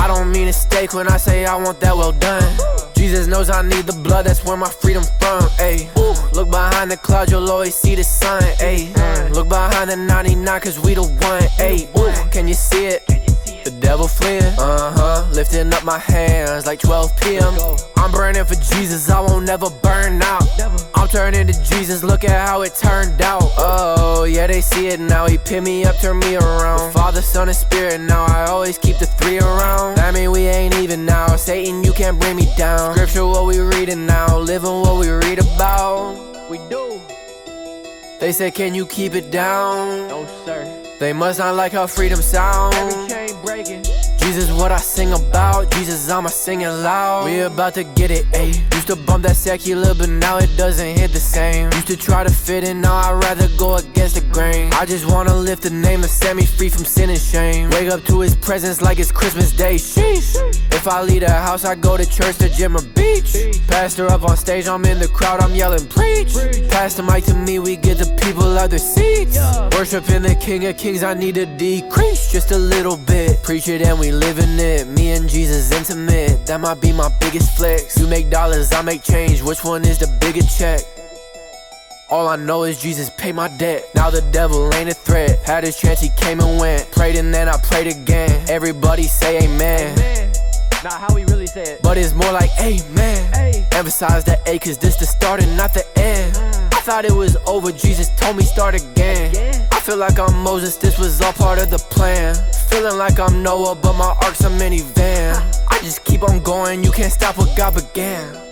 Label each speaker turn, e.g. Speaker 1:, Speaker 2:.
Speaker 1: I don't mean a steak when I say I want that well done. Jesus knows I need the blood, that's where my freedom from, ayy. Look behind the cloud, you'll always see the sun, ayy. Look behind the 99, cause we the one, ayy. Can you see it? The devil fleeing, lifting up my hands like 12 p.m. I'm burning for Jesus, I won't never burn out. I'm turning to Jesus, look at how it turned out. Oh, yeah, they see it now, he picked me up, turned me around. The Father, Son, and Spirit, now I always keep the three around. That mean we ain't even now, Satan, you can't bring me down. Scripture, what we reading now, living what we read about.
Speaker 2: We do.
Speaker 1: They said, can you keep it down?
Speaker 2: No, sir.
Speaker 1: They must not like how freedom sound.
Speaker 2: Every chain breaking.
Speaker 1: Jesus, what I sing about. Jesus, I'ma sing it loud. We about to get it, ayy. Used to bump that secular, but now it doesn't hit the same. Used to try to fit in, now I'd rather go against the grain. I just wanna lift the name and set me free from sin and shame. Wake up to his presence like it's Christmas Day, sheesh. If I leave the house, I go to church, the gym, or beach. Pastor up on stage, I'm in the crowd, I'm yelling, preach. Pass the mic to me, we get the people out their seats. Worshiping the King of Kings, I need to decrease just a little bit. Preach it and we living it, me and Jesus intimate. That might be my biggest flex. You make dollars, I make change, which one is the bigger check? All I know is Jesus paid my debt. Now the devil ain't a threat. Had his chance, he came and went. Prayed and then I prayed again. Everybody say amen.
Speaker 2: Amen. Not how we really say it,
Speaker 1: but it's more like amen.
Speaker 2: Ay.
Speaker 1: Emphasize the A, cause this the start and not the end. I thought it was over, Jesus told me start again. I feel like I'm Moses, this was all part of the plan. Feeling like I'm Noah, but my ark's a minivan. I just keep on going, you can't stop what God began.